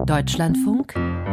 Deutschlandfunk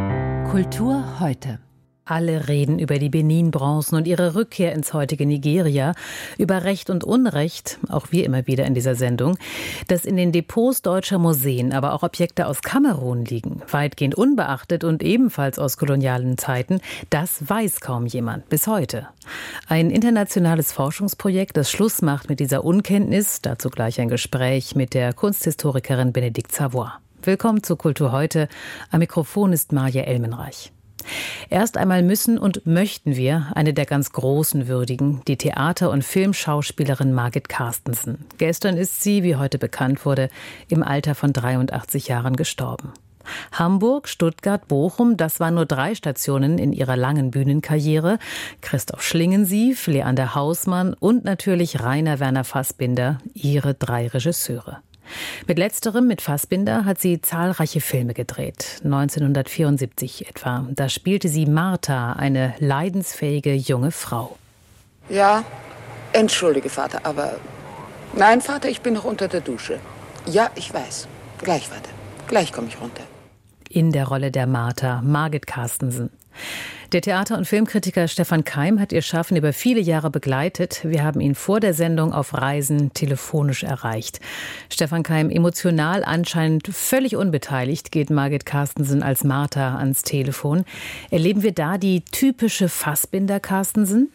Kultur heute. Alle reden über die Benin-Bronzen und ihre Rückkehr ins heutige Nigeria, über Recht und Unrecht, auch wir immer wieder in dieser Sendung, dass in den Depots deutscher Museen aber auch Objekte aus Kamerun liegen, weitgehend unbeachtet und ebenfalls aus kolonialen Zeiten, das weiß kaum jemand bis heute. Ein internationales Forschungsprojekt, das Schluss macht mit dieser Unkenntnis, dazu gleich ein Gespräch mit der Kunsthistorikerin Bénédicte Savoy. Willkommen zu Kultur heute, am Mikrofon ist Maja Elmenreich. Erst einmal müssen und möchten wir eine der ganz Großen würdigen, die Theater- und Filmschauspielerin Margit Carstensen. Gestern ist sie, wie heute bekannt wurde, im Alter von 83 Jahren gestorben. Hamburg, Stuttgart, Bochum, das waren nur 3 Stationen in ihrer langen Bühnenkarriere. Christoph Schlingensief, Leander Hausmann und natürlich Rainer Werner Fassbinder, ihre 3 Regisseure. Mit letzterem, mit Fassbinder, hat sie zahlreiche Filme gedreht. 1974 etwa. Da spielte sie Martha, eine leidensfähige junge Frau. Ja, entschuldige, Vater, aber... Nein, Vater, ich bin noch unter der Dusche. Ja, ich weiß. Gleich, Vater. Gleich komme ich runter. In der Rolle der Martha, Margit Carstensen. Der Theater- und Filmkritiker Stefan Keim hat ihr Schaffen über viele Jahre begleitet. Wir haben ihn vor der Sendung auf Reisen telefonisch erreicht. Stefan Keim, emotional anscheinend völlig unbeteiligt, geht Margit Carstensen als Martha ans Telefon. Erleben wir da die typische Fassbinder-Carstensen?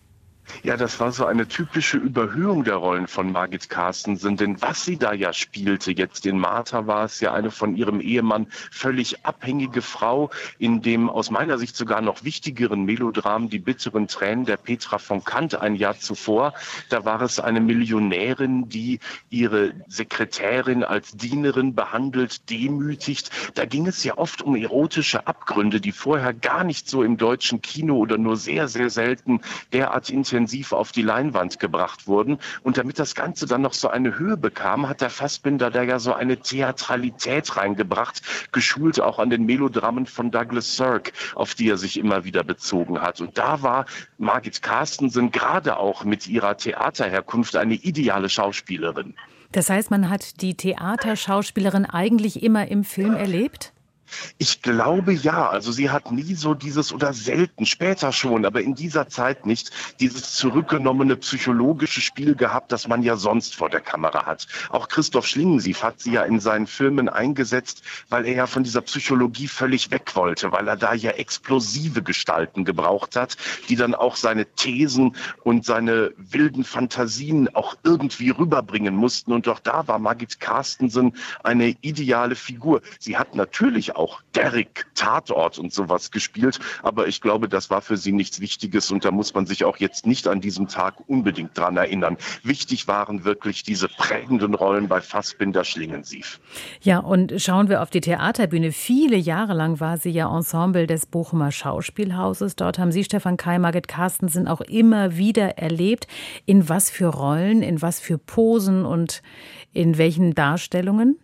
Ja, das war so eine typische Überhöhung der Rollen von Margit Carstensen, denn was sie da ja spielte, jetzt in Martha war es ja eine von ihrem Ehemann völlig abhängige Frau, in dem aus meiner Sicht sogar noch wichtigeren Melodram Die bitteren Tränen der Petra von Kant ein Jahr zuvor. Da war es eine Millionärin, die ihre Sekretärin als Dienerin behandelt, demütigt. Da ging es ja oft um erotische Abgründe, die vorher gar nicht so im deutschen Kino oder nur sehr, sehr selten derart intensiv auf die Leinwand gebracht wurden. Und damit das Ganze dann noch so eine Höhe bekam, hat der Fassbinder da ja so eine Theatralität reingebracht, geschult auch an den Melodrammen von Douglas Sirk, auf die er sich immer wieder bezogen hat. Und da war Margit Carstensen gerade auch mit ihrer Theaterherkunft eine ideale Schauspielerin. Das heißt, man hat die Theaterschauspielerin eigentlich immer im Film erlebt? Ich glaube ja, also sie hat nie so dieses, oder selten, später schon, aber in dieser Zeit nicht, dieses zurückgenommene psychologische Spiel gehabt, das man ja sonst vor der Kamera hat. Auch Christoph Schlingensief hat sie ja in seinen Filmen eingesetzt, weil er ja von dieser Psychologie völlig weg wollte, weil er da ja explosive Gestalten gebraucht hat, die dann auch seine Thesen und seine wilden Fantasien auch irgendwie rüberbringen mussten. Und auch da war Margit Carstensen eine ideale Figur. Sie hat natürlich auch Derrick, Tatort und sowas gespielt, aber ich glaube, das war für sie nichts Wichtiges und da muss man sich auch jetzt nicht an diesem Tag unbedingt dran erinnern. Wichtig waren wirklich diese prägenden Rollen bei Fassbinder, Schlingensief. Ja, und schauen wir auf die Theaterbühne. Viele Jahre lang war sie ja Ensemble des Bochumer Schauspielhauses. Dort haben Sie, Stefan Keim, Margit Carstensen auch immer wieder erlebt. In was für Rollen, in was für Posen und in welchen Darstellungen?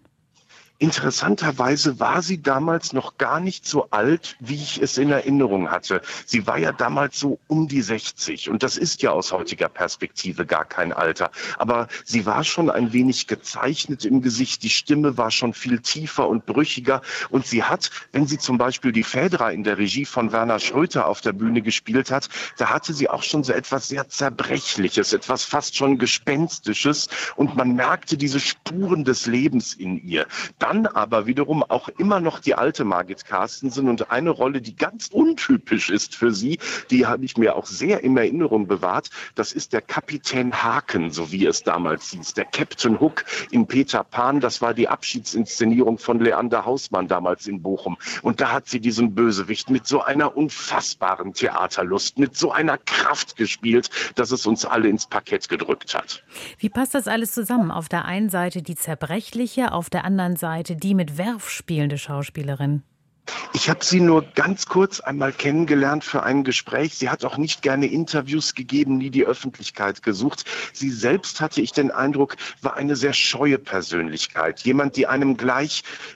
Interessanterweise war sie damals noch gar nicht so alt, wie ich es in Erinnerung hatte. Sie war ja damals so um die 60 und das ist ja aus heutiger Perspektive gar kein Alter. Aber sie war schon ein wenig gezeichnet im Gesicht, die Stimme war schon viel tiefer und brüchiger und sie hat, wenn sie zum Beispiel die Phaedra in der Regie von Werner Schröter auf der Bühne gespielt hat, da hatte sie auch schon so etwas sehr Zerbrechliches, etwas fast schon Gespenstisches und man merkte diese Spuren des Lebens in ihr. Dann aber wiederum auch immer noch die alte Margit Carstensen und eine Rolle, die ganz untypisch ist für sie, die habe ich mir auch sehr in Erinnerung bewahrt, das ist der Kapitän Haken, so wie es damals hieß, der Captain Hook in Peter Pan, das war die Abschiedsinszenierung von Leander Hausmann damals in Bochum und da hat sie diesen Bösewicht mit so einer unfassbaren Theaterlust, mit so einer Kraft gespielt, dass es uns alle ins Parkett gedrückt hat. Wie passt das alles zusammen? Auf der einen Seite die zerbrechliche, auf der anderen Seite die mit Werf spielende Schauspielerin. Ich habe sie nur ganz kurz einmal kennengelernt für ein Gespräch. Sie hat auch nicht gerne Interviews gegeben, nie die Öffentlichkeit gesucht. Sie selbst, hatte ich den Eindruck, war eine sehr scheue Persönlichkeit. Jemand, die einem gleich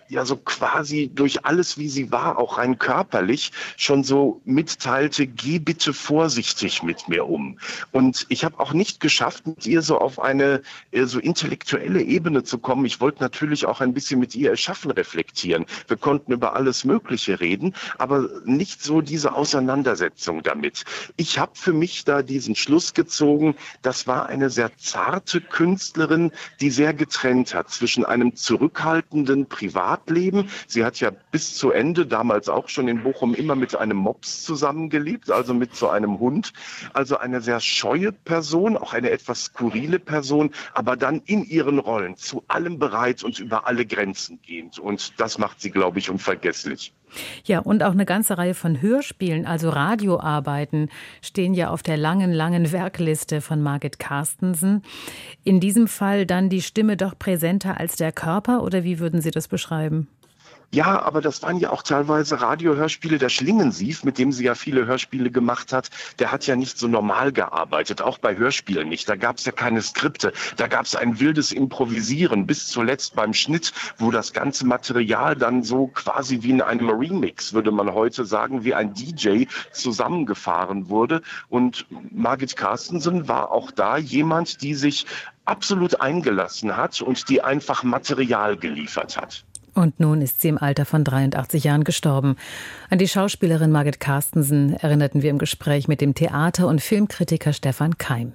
ja so quasi durch alles, wie sie war, auch rein körperlich, schon so mitteilte, geh bitte vorsichtig mit mir um. Und ich habe auch nicht geschafft, mit ihr so auf eine so intellektuelle Ebene zu kommen. Ich wollte natürlich auch ein bisschen mit ihr Erschaffen reflektieren. Wir konnten über alles Mögliche reden, aber nicht so diese Auseinandersetzung damit. Ich habe für mich da diesen Schluss gezogen, das war eine sehr zarte Künstlerin, die sehr getrennt hat zwischen einem zurückhaltenden Privatleben. Sie hat ja bis zu Ende, damals auch schon in Bochum, immer mit einem Mops zusammengelebt, also mit so einem Hund. Also eine sehr scheue Person, auch eine etwas skurrile Person, aber dann in ihren Rollen zu allem bereit und über alle Grenzen gehend. Und das macht sie, glaube ich, unvergesslich. Ja, und auch eine ganze Reihe von Hörspielen, also Radioarbeiten, stehen ja auf der langen, langen Werkliste von Margit Carstensen. In diesem Fall dann die Stimme doch präsenter als der Körper, oder wie würden Sie das beschreiben? Ja, aber das waren ja auch teilweise Radiohörspiele. Der Schlingensief, mit dem sie ja viele Hörspiele gemacht hat, der hat ja nicht so normal gearbeitet, auch bei Hörspielen nicht. Da gab es ja keine Skripte, da gab es ein wildes Improvisieren, bis zuletzt beim Schnitt, wo das ganze Material dann so quasi wie in einem Remix, würde man heute sagen, wie ein DJ zusammengefahren wurde. Und Margit Carstensen war auch da jemand, die sich absolut eingelassen hat und die einfach Material geliefert hat. Und nun ist sie im Alter von 83 Jahren gestorben. An die Schauspielerin Margit Carstensen erinnerten wir im Gespräch mit dem Theater- und Filmkritiker Stefan Keim.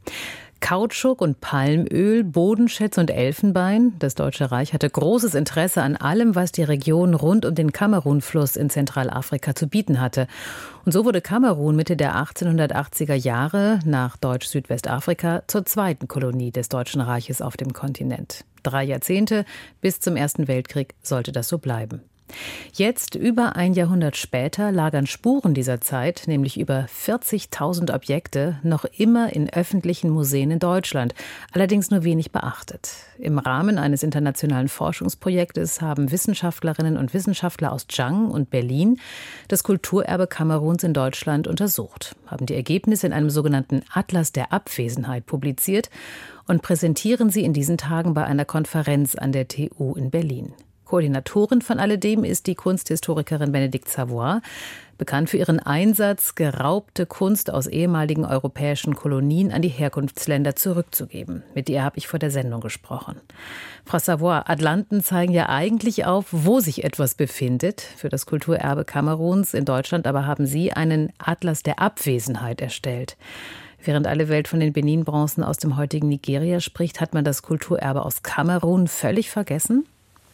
Kautschuk und Palmöl, Bodenschätze und Elfenbein. Das Deutsche Reich hatte großes Interesse an allem, was die Region rund um den Kamerun-Fluss in Zentralafrika zu bieten hatte. Und so wurde Kamerun Mitte der 1880er Jahre nach Deutsch-Südwestafrika zur zweiten Kolonie des Deutschen Reiches auf dem Kontinent. 3 Jahrzehnte bis zum Ersten Weltkrieg sollte das so bleiben. Jetzt, über ein Jahrhundert später, lagern Spuren dieser Zeit, nämlich über 40.000 Objekte, noch immer in öffentlichen Museen in Deutschland, allerdings nur wenig beachtet. Im Rahmen eines internationalen Forschungsprojektes haben Wissenschaftlerinnen und Wissenschaftler aus Chang und Berlin das Kulturerbe Kameruns in Deutschland untersucht, haben die Ergebnisse in einem sogenannten Atlas der Abwesenheit publiziert und präsentieren sie in diesen Tagen bei einer Konferenz an der TU in Berlin. Koordinatorin von alledem ist die Kunsthistorikerin Bénédicte Savoy, bekannt für ihren Einsatz, geraubte Kunst aus ehemaligen europäischen Kolonien an die Herkunftsländer zurückzugeben. Mit ihr habe ich vor der Sendung gesprochen. Frau Savoy, Atlanten zeigen ja eigentlich auf, wo sich etwas befindet für das Kulturerbe Kameruns in Deutschland, aber haben Sie einen Atlas der Abwesenheit erstellt. Während alle Welt von den Benin-Bronzen aus dem heutigen Nigeria spricht, hat man das Kulturerbe aus Kamerun völlig vergessen?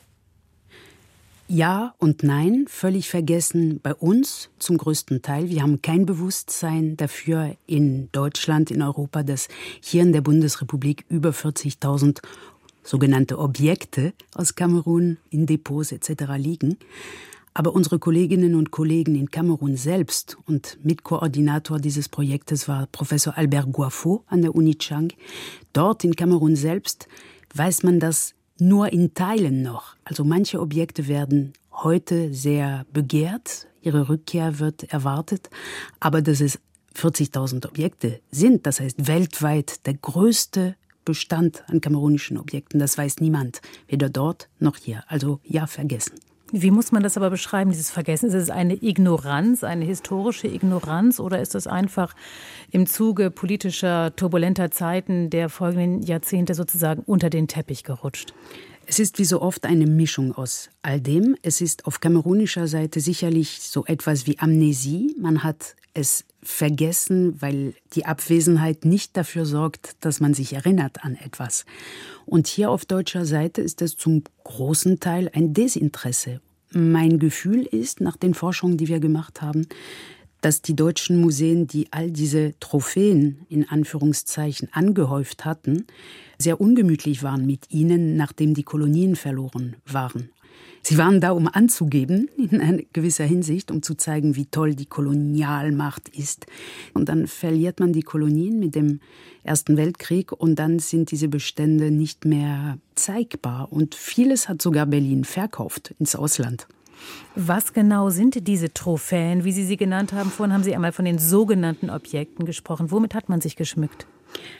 Ja und nein, völlig vergessen bei uns zum größten Teil. Wir haben kein Bewusstsein dafür in Deutschland, in Europa, dass hier in der Bundesrepublik über 40.000 sogenannte Objekte aus Kamerun in Depots etc. liegen. Aber unsere Kolleginnen und Kollegen in Kamerun selbst und Mitkoordinator dieses Projektes war Professor Albert Guafo an der Uni Chang. Dort in Kamerun selbst weiß man das nur in Teilen noch. Also manche Objekte werden heute sehr begehrt, ihre Rückkehr wird erwartet, aber dass es 40.000 Objekte sind, das heißt weltweit der größte Bestand an kamerunischen Objekten, das weiß niemand, weder dort noch hier. Also ja, vergessen. Wie muss man das aber beschreiben, dieses Vergessen? Ist es eine Ignoranz, eine historische Ignoranz, oder ist es einfach im Zuge politischer, turbulenter Zeiten der folgenden Jahrzehnte sozusagen unter den Teppich gerutscht? Es ist wie so oft eine Mischung aus all dem. Es ist auf kamerunischer Seite sicherlich so etwas wie Amnesie. Man hat es vergessen, weil die Abwesenheit nicht dafür sorgt, dass man sich erinnert an etwas. Und hier auf deutscher Seite ist es zum großen Teil ein Desinteresse. Mein Gefühl ist, nach den Forschungen, die wir gemacht haben, dass die deutschen Museen, die all diese Trophäen in Anführungszeichen angehäuft hatten, sehr ungemütlich waren mit ihnen, nachdem die Kolonien verloren waren. Sie waren da, um anzugeben, in einer gewisser Hinsicht, um zu zeigen, wie toll die Kolonialmacht ist. Und dann verliert man die Kolonien mit dem Ersten Weltkrieg und dann sind diese Bestände nicht mehr zeigbar. Und vieles hat sogar Berlin verkauft ins Ausland. Was genau sind diese Trophäen, wie Sie sie genannt haben? Vorhin haben Sie einmal von den sogenannten Objekten gesprochen. Womit hat man sich geschmückt?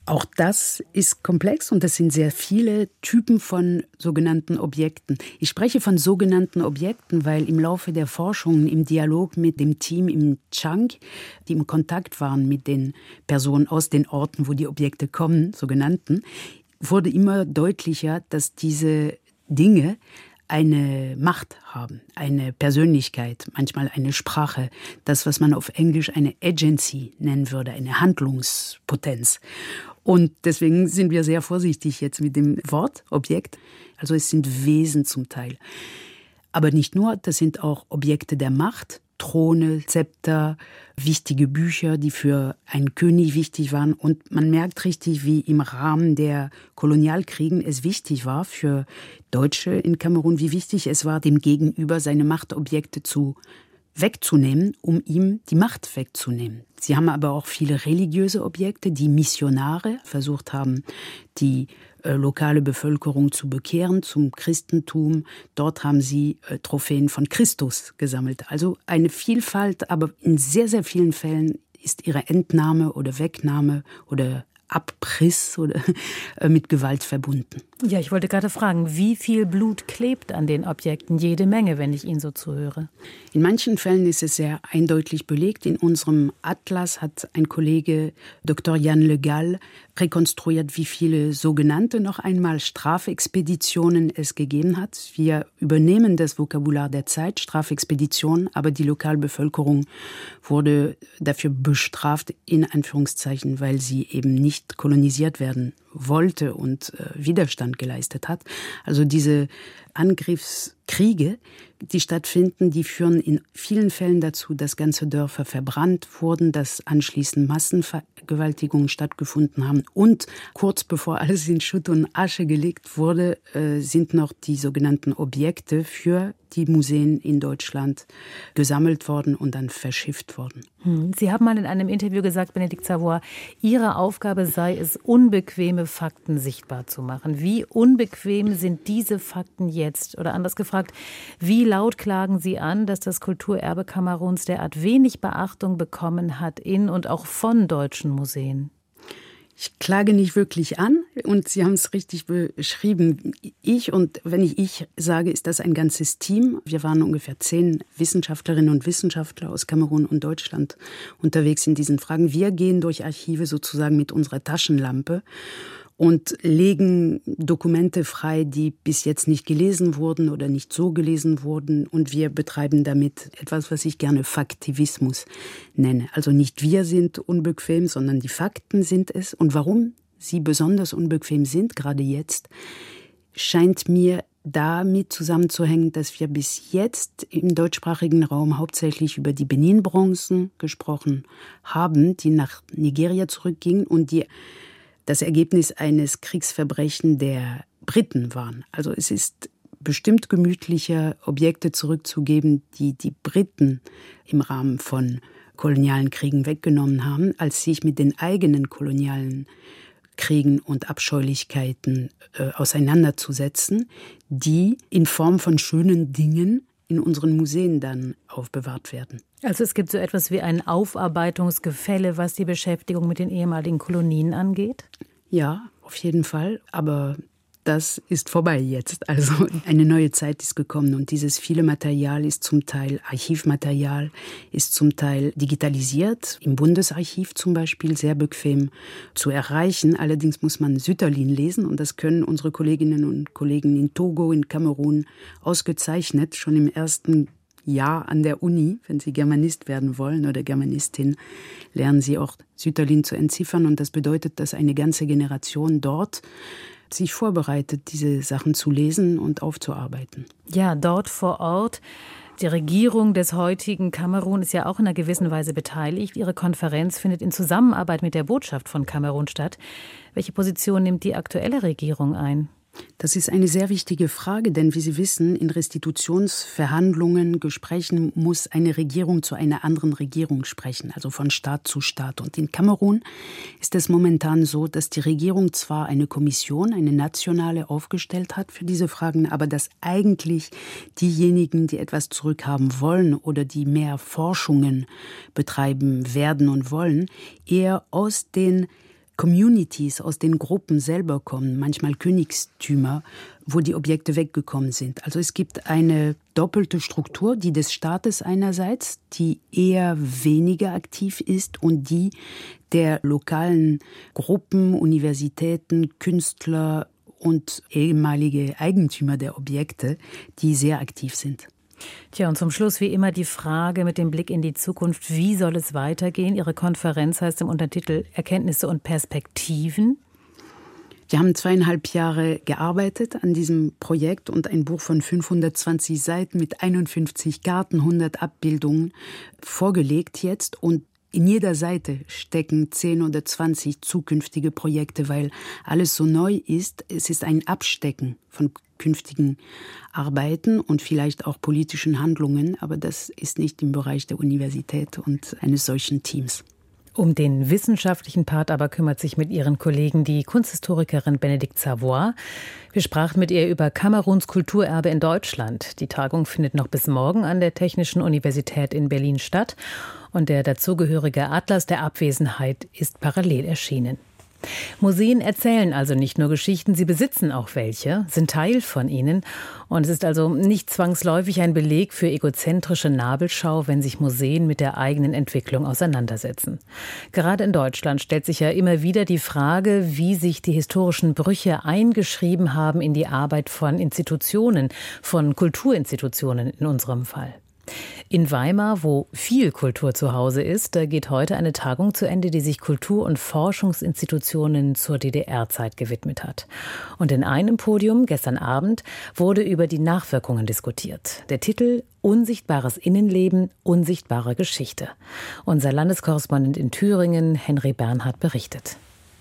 Auch das ist komplex und es sind sehr viele Typen von sogenannten Objekten. Ich spreche von sogenannten Objekten, weil im Laufe der Forschungen, im Dialog mit dem Team im Chang, die im Kontakt waren mit den Personen aus den Orten, wo die Objekte kommen, sogenannten, wurde immer deutlicher, dass diese Dinge eine Macht haben, eine Persönlichkeit, manchmal eine Sprache, das, was man auf Englisch eine Agency nennen würde, eine Handlungspotenz. Und deswegen sind wir sehr vorsichtig jetzt mit dem Wort Objekt. Also es sind Wesen zum Teil. Aber nicht nur, das sind auch Objekte der Macht, Throne, Zepter, wichtige Bücher, die für einen König wichtig waren. Und man merkt richtig, wie im Rahmen der Kolonialkriegen es wichtig war für Deutsche in Kamerun, wie wichtig es war, dem Gegenüber seine Machtobjekte wegzunehmen, um ihm die Macht wegzunehmen. Sie haben aber auch viele religiöse Objekte, die Missionare versucht haben, die lokale Bevölkerung zu bekehren zum Christentum. Dort haben sie Trophäen von Christus gesammelt. Also eine Vielfalt, aber in sehr, sehr vielen Fällen ist ihre Entnahme oder Wegnahme oder Abriss oder mit Gewalt verbunden. Ja, ich wollte gerade fragen, wie viel Blut klebt an den Objekten? Jede Menge, wenn ich Ihnen so zuhöre. In manchen Fällen ist es sehr eindeutig belegt. In unserem Atlas hat ein Kollege, Dr. Jan Le Gall, rekonstruiert, wie viele sogenannte, noch einmal Strafexpeditionen es gegeben hat. Wir übernehmen das Vokabular der Zeit, Strafexpedition, aber die Lokalbevölkerung wurde dafür bestraft, in Anführungszeichen, weil sie eben nicht kolonisiert werden wollte und Widerstand geleistet hat. Also diese Angriffskriege, die stattfinden, die führen in vielen Fällen dazu, dass ganze Dörfer verbrannt wurden, dass anschließend Massenvergewaltigungen stattgefunden haben. Und kurz bevor alles in Schutt und Asche gelegt wurde, sind noch die sogenannten Objekte für die Museen in Deutschland gesammelt worden und dann verschifft worden. Sie haben mal in einem Interview gesagt, Bénédicte Savoy, Ihre Aufgabe sei es, unbequeme Fakten sichtbar zu machen. Wie unbequem sind diese Fakten jetzt? Oder anders gefragt, wie laut klagen Sie an, dass das Kulturerbe Kameruns derart wenig Beachtung bekommen hat in und auch von deutschen Museen? Ich klage nicht wirklich an und Sie haben es richtig beschrieben. Wenn ich sage, ist das ein ganzes Team. Wir waren ungefähr 10 Wissenschaftlerinnen und Wissenschaftler aus Kamerun und Deutschland unterwegs in diesen Fragen. Wir gehen durch Archive sozusagen mit unserer Taschenlampe und legen Dokumente frei, die bis jetzt nicht gelesen wurden oder nicht so gelesen wurden. Und wir betreiben damit etwas, was ich gerne Faktivismus nenne. Also nicht wir sind unbequem, sondern die Fakten sind es. Und warum sie besonders unbequem sind, gerade jetzt, scheint mir damit zusammenzuhängen, dass wir bis jetzt im deutschsprachigen Raum hauptsächlich über die Benin-Bronzen gesprochen haben, die nach Nigeria zurückgingen und die das Ergebnis eines Kriegsverbrechens der Briten waren. Also es ist bestimmt gemütlicher, Objekte zurückzugeben, die die Briten im Rahmen von kolonialen Kriegen weggenommen haben, als sich mit den eigenen kolonialen Kriegen und Abscheulichkeiten auseinanderzusetzen, die in Form von schönen Dingen in unseren Museen dann aufbewahrt werden. Also es gibt so etwas wie ein Aufarbeitungsgefälle, was die Beschäftigung mit den ehemaligen Kolonien angeht? Ja, auf jeden Fall. Aber das ist vorbei jetzt. Also eine neue Zeit ist gekommen und dieses viele Material ist zum Teil Archivmaterial, ist zum Teil digitalisiert, im Bundesarchiv zum Beispiel sehr bequem zu erreichen. Allerdings muss man Sütterlin lesen und das können unsere Kolleginnen und Kollegen in Togo, in Kamerun ausgezeichnet, schon im ersten Jahr an der Uni. Wenn Sie Germanist werden wollen oder Germanistin, lernen Sie auch Sütterlin zu entziffern und das bedeutet, dass eine ganze Generation dort sich vorbereitet, diese Sachen zu lesen und aufzuarbeiten. Ja, dort vor Ort. Die Regierung des heutigen Kamerun ist ja auch in einer gewissen Weise beteiligt. Ihre Konferenz findet in Zusammenarbeit mit der Botschaft von Kamerun statt. Welche Position nimmt die aktuelle Regierung ein? Das ist eine sehr wichtige Frage, denn wie Sie wissen, in Restitutionsverhandlungen, Gesprächen muss eine Regierung zu einer anderen Regierung sprechen, also von Staat zu Staat. Und in Kamerun ist es momentan so, dass die Regierung zwar eine Kommission, eine nationale, aufgestellt hat für diese Fragen, aber dass eigentlich diejenigen, die etwas zurückhaben wollen oder die mehr Forschungen betreiben werden und wollen, eher aus den Communities, aus den Gruppen selber kommen, manchmal Königstümer, wo die Objekte weggekommen sind. Also es gibt eine doppelte Struktur, die des Staates einerseits, die eher weniger aktiv ist, und die der lokalen Gruppen, Universitäten, Künstler und ehemalige Eigentümer der Objekte, die sehr aktiv sind. Tja, und zum Schluss wie immer die Frage mit dem Blick in die Zukunft. Wie soll es weitergehen? Ihre Konferenz heißt im Untertitel Erkenntnisse und Perspektiven. Wir haben 2,5 Jahre gearbeitet an diesem Projekt und ein Buch von 520 Seiten mit 51 Karten, 100 Abbildungen vorgelegt jetzt. Und in jeder Seite stecken 10 oder 20 zukünftige Projekte, weil alles so neu ist. Es ist ein Abstecken von künftigen Arbeiten und vielleicht auch politischen Handlungen, aber das ist nicht im Bereich der Universität und eines solchen Teams. Um den wissenschaftlichen Part aber kümmert sich mit ihren Kollegen die Kunsthistorikerin Bénédicte Savoy. Wir sprachen mit ihr über Kameruns Kulturerbe in Deutschland. Die Tagung findet noch bis morgen an der Technischen Universität in Berlin statt und der dazugehörige Atlas der Abwesenheit ist parallel erschienen. Museen erzählen also nicht nur Geschichten, sie besitzen auch welche, sind Teil von ihnen. Und es ist also nicht zwangsläufig ein Beleg für egozentrische Nabelschau, wenn sich Museen mit der eigenen Entwicklung auseinandersetzen. Gerade in Deutschland stellt sich ja immer wieder die Frage, wie sich die historischen Brüche eingeschrieben haben in die Arbeit von Institutionen, von Kulturinstitutionen in unserem Fall. In Weimar, wo viel Kultur zu Hause ist, da geht heute eine Tagung zu Ende, die sich Kultur- und Forschungsinstitutionen zur DDR-Zeit gewidmet hat. Und in einem Podium gestern Abend wurde über die Nachwirkungen diskutiert. Der Titel Unsichtbares Innenleben, unsichtbare Geschichte. Unser Landeskorrespondent in Thüringen, Henry Bernhard, berichtet.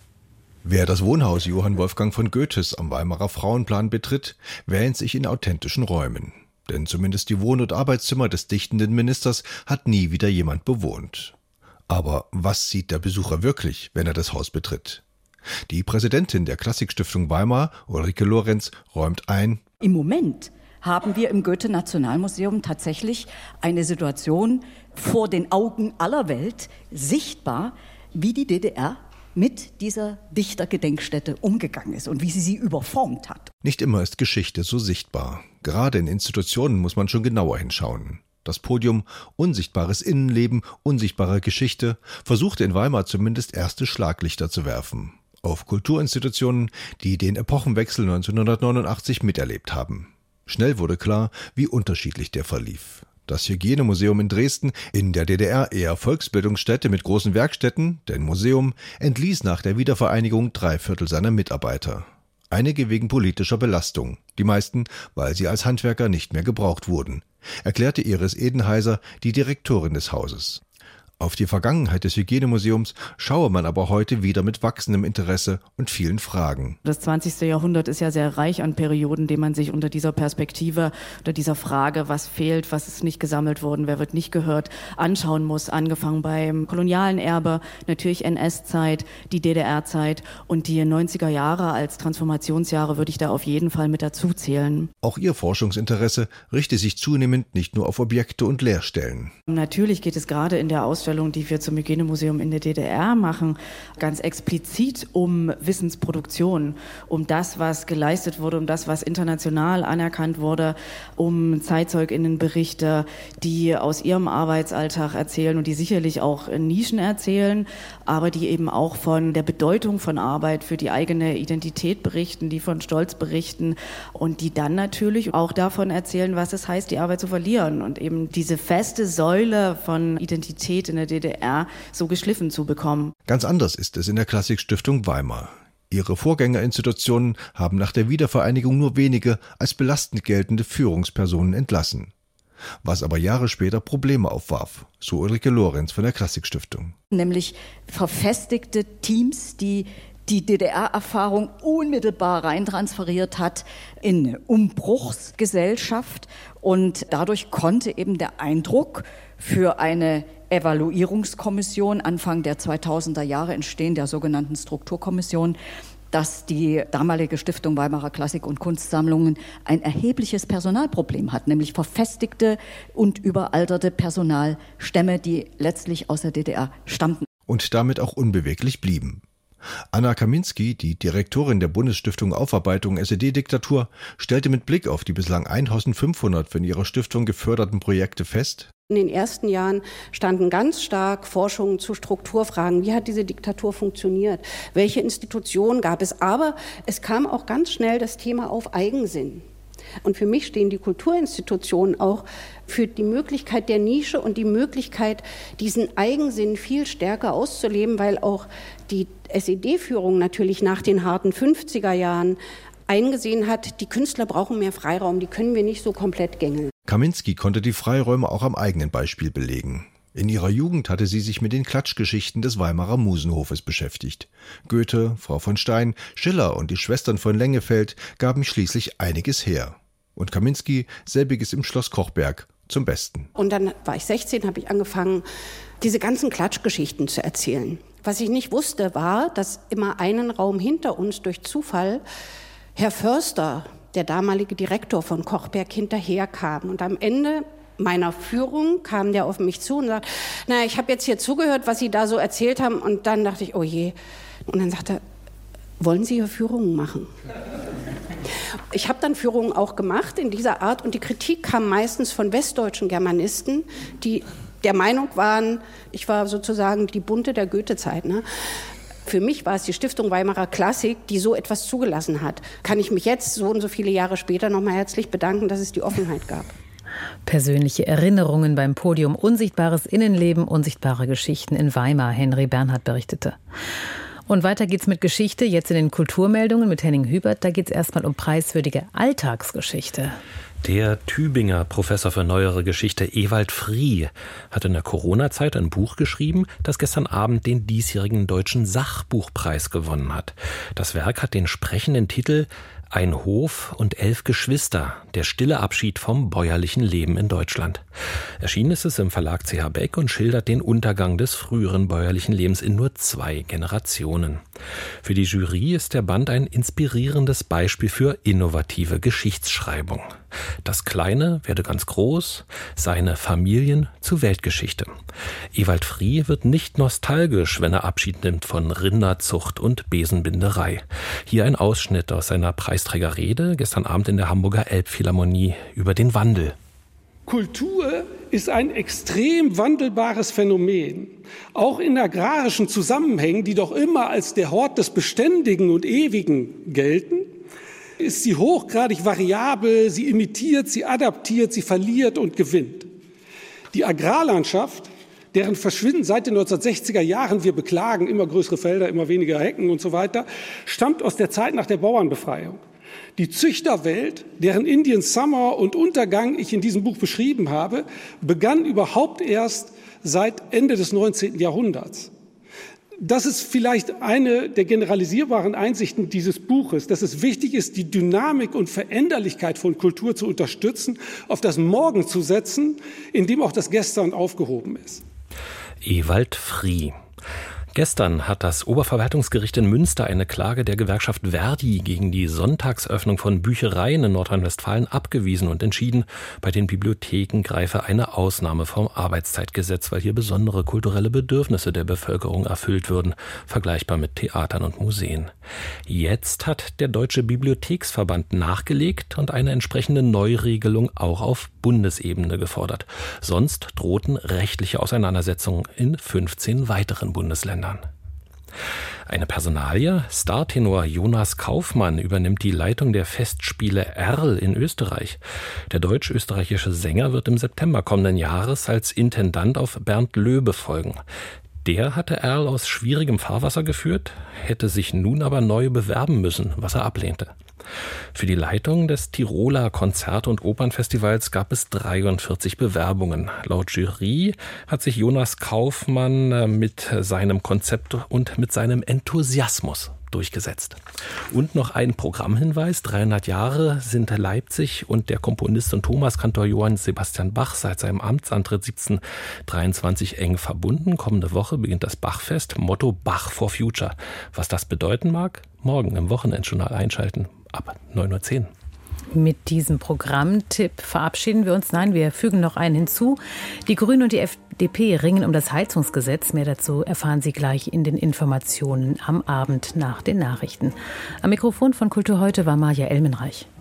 Wer das Wohnhaus Johann Wolfgang von Goethes am Weimarer Frauenplan betritt, wähnt sich in authentischen Räumen. Denn zumindest die Wohn- und Arbeitszimmer des dichtenden Ministers hat nie wieder jemand bewohnt. Aber was sieht der Besucher wirklich, wenn er das Haus betritt? Die Präsidentin der Klassikstiftung Weimar, Ulrike Lorenz, räumt ein: Im Moment haben wir im Goethe-Nationalmuseum tatsächlich eine Situation vor den Augen aller Welt sichtbar, wie die DDR mit dieser Dichtergedenkstätte umgegangen ist und wie sie überformt hat. Nicht immer ist Geschichte so sichtbar. Gerade in Institutionen muss man schon genauer hinschauen. Das Podium Unsichtbares Innenleben, unsichtbare Geschichte versuchte in Weimar zumindest erste Schlaglichter zu werfen. Auf Kulturinstitutionen, die den Epochenwechsel 1989 miterlebt haben. Schnell wurde klar, wie unterschiedlich der verlief. Das Hygienemuseum in Dresden, in der DDR eher Volksbildungsstätte mit großen Werkstätten, denn Museum, entließ nach der Wiedervereinigung 3/4 seiner Mitarbeiter. Einige wegen politischer Belastung, die meisten, weil sie als Handwerker nicht mehr gebraucht wurden, erklärte Iris Edenheiser, die Direktorin des Hauses. Auf die Vergangenheit des Hygienemuseums schaue man aber heute wieder mit wachsendem Interesse und vielen Fragen. Das 20. Jahrhundert ist ja sehr reich an Perioden, denen man sich unter dieser Perspektive, unter dieser Frage, was fehlt, was ist nicht gesammelt worden, wer wird nicht gehört, anschauen muss. Angefangen beim kolonialen Erbe, natürlich NS-Zeit, die DDR-Zeit und die 90er Jahre als Transformationsjahre würde ich da auf jeden Fall mit dazu zählen. Auch ihr Forschungsinteresse richte sich zunehmend nicht nur auf Objekte und Leerstellen. Natürlich geht es gerade in der Ausstellung, die wir zum Hygienemuseum in der DDR machen, ganz explizit um Wissensproduktion, um das, was geleistet wurde, um das, was international anerkannt wurde, um ZeitzeuginnenBerichte, die aus ihrem Arbeitsalltag erzählen und die sicherlich auch Nischen erzählen, aber die eben auch von der Bedeutung von Arbeit für die eigene Identität berichten, die von Stolz berichten und die dann natürlich auch davon erzählen, was es heißt, die Arbeit zu verlieren und eben diese feste Säule von Identität in der DDR so geschliffen zu bekommen. Ganz anders ist es in der Klassikstiftung Weimar. Ihre Vorgängerinstitutionen haben nach der Wiedervereinigung nur wenige als belastend geltende Führungspersonen entlassen. Was aber Jahre später Probleme aufwarf, so Ulrike Lorenz von der Klassikstiftung. Nämlich verfestigte Teams, die DDR-Erfahrung unmittelbar reintransferiert hat in eine Umbruchsgesellschaft. Und dadurch konnte eben der Eindruck für eine Evaluierungskommission Anfang der 2000er Jahre entstehen, der sogenannten Strukturkommission, dass die damalige Stiftung Weimarer Klassik- und Kunstsammlungen ein erhebliches Personalproblem hat, nämlich verfestigte und überalterte Personalstämme, die letztlich aus der DDR stammten. Und damit auch unbeweglich blieben. Anna Kaminski, die Direktorin der Bundesstiftung Aufarbeitung SED-Diktatur, stellte mit Blick auf die bislang 1500 von ihrer Stiftung geförderten Projekte fest: In den ersten Jahren standen ganz stark Forschungen zu Strukturfragen. Wie hat diese Diktatur funktioniert? Welche Institutionen gab es? Aber es kam auch ganz schnell das Thema auf Eigensinn. Und für mich stehen die Kulturinstitutionen auch für die Möglichkeit der Nische und die Möglichkeit, diesen Eigensinn viel stärker auszuleben, weil auch die SED-Führung natürlich nach den harten 50er Jahren eingesehen hat, die Künstler brauchen mehr Freiraum, die können wir nicht so komplett gängeln. Kaminski konnte die Freiräume auch am eigenen Beispiel belegen. In ihrer Jugend hatte sie sich mit den Klatschgeschichten des Weimarer Musenhofes beschäftigt. Goethe, Frau von Stein, Schiller und die Schwestern von Lengefeld gaben schließlich einiges her. Und Kaminski selbiges im Schloss Kochberg zum Besten. Und dann war ich 16, habe ich angefangen, diese ganzen Klatschgeschichten zu erzählen. Was ich nicht wusste, war, dass immer einen Raum hinter uns durch Zufall Herr Förster, der damalige Direktor von Kochberg, hinterherkam. Und am Ende meiner Führung kam der auf mich zu und sagt, na, ich habe jetzt hier zugehört, was Sie da so erzählt haben. Und dann dachte ich, oh je. Und dann sagte er, wollen Sie hier Führungen machen? Ich habe dann Führungen auch gemacht in dieser Art. Und die Kritik kam meistens von westdeutschen Germanisten, die der Meinung waren, ich war sozusagen die Bunte der Goethe-Zeit, ne? Für mich war es die Stiftung Weimarer Klassik, die so etwas zugelassen hat. Kann ich mich jetzt, so und so viele Jahre später, noch mal herzlich bedanken, dass es die Offenheit gab. Persönliche Erinnerungen beim Podium Unsichtbares Innenleben, unsichtbare Geschichten in Weimar, Henry Bernhard berichtete. Und weiter geht's mit Geschichte, jetzt in den Kulturmeldungen mit Henning Hubert. Da geht's erstmal um preiswürdige Alltagsgeschichte. Der Tübinger Professor für neuere Geschichte Ewald Frie hat in der Corona-Zeit ein Buch geschrieben, das gestern Abend den diesjährigen Deutschen Sachbuchpreis gewonnen hat. Das Werk hat den sprechenden Titel »Ein Hof und 11 Geschwister. Der stille Abschied vom bäuerlichen Leben in Deutschland«. Erschienen ist es im Verlag CH Beck und schildert den Untergang des früheren bäuerlichen Lebens in nur 2 Generationen. Für die Jury ist der Band ein inspirierendes Beispiel für innovative Geschichtsschreibung. Das Kleine werde ganz groß, seine Familien zu Weltgeschichte. Ewald Frie wird nicht nostalgisch, wenn er Abschied nimmt von Rinderzucht und Besenbinderei. Hier ein Ausschnitt aus seiner Preisträgerrede gestern Abend in der Hamburger Elbphilharmonie über den Wandel. Kultur ist ein extrem wandelbares Phänomen. Auch in agrarischen Zusammenhängen, die doch immer als der Hort des Beständigen und Ewigen gelten, ist sie hochgradig variabel, sie imitiert, sie adaptiert, sie verliert und gewinnt. Die Agrarlandschaft, deren Verschwinden seit den 1960er Jahren wir beklagen, immer größere Felder, immer weniger Hecken und so weiter, stammt aus der Zeit nach der Bauernbefreiung. Die Züchterwelt, deren Indian Summer und Untergang ich in diesem Buch beschrieben habe, begann überhaupt erst seit Ende des 19. Jahrhunderts. Das ist vielleicht eine der generalisierbaren Einsichten dieses Buches, dass es wichtig ist, die Dynamik und Veränderlichkeit von Kultur zu unterstützen, auf das Morgen zu setzen, in dem auch das Gestern aufgehoben ist. Ewald Frie. Gestern hat das Oberverwaltungsgericht in Münster eine Klage der Gewerkschaft Verdi gegen die Sonntagsöffnung von Büchereien in Nordrhein-Westfalen abgewiesen und entschieden, bei den Bibliotheken greife eine Ausnahme vom Arbeitszeitgesetz, weil hier besondere kulturelle Bedürfnisse der Bevölkerung erfüllt würden, vergleichbar mit Theatern und Museen. Jetzt hat der Deutsche Bibliotheksverband nachgelegt und eine entsprechende Neuregelung auch auf Bundesebene gefordert. Sonst drohten rechtliche Auseinandersetzungen in 15 weiteren Bundesländern. Eine Personalie, Startenor Jonas Kaufmann übernimmt die Leitung der Festspiele Erl in Österreich. Der deutsch-österreichische Sänger wird im September kommenden Jahres als Intendant auf Bernd Löbe folgen. Der hatte Erl aus schwierigem Fahrwasser geführt, hätte sich nun aber neu bewerben müssen, was er ablehnte. Für die Leitung des Tiroler Konzert- und Opernfestivals gab es 43 Bewerbungen. Laut Jury hat sich Jonas Kaufmann mit seinem Konzept und mit seinem Enthusiasmus durchgesetzt. Und noch ein Programmhinweis: 300 Jahre sind Leipzig und der Komponist und Thomaskantor Johann Sebastian Bach seit seinem Amtsantritt 1723 eng verbunden. Kommende Woche beginnt das Bachfest, Motto Bach for Future. Was das bedeuten mag? Morgen im Wochenendjournal einschalten, ab 9:10 Uhr. Mit diesem Programmtipp verabschieden wir uns. Nein, wir fügen noch einen hinzu. Die Grünen und die FDP ringen um das Heizungsgesetz. Mehr dazu erfahren Sie gleich in den Informationen am Abend nach den Nachrichten. Am Mikrofon von Kultur heute war Maja Elmenreich.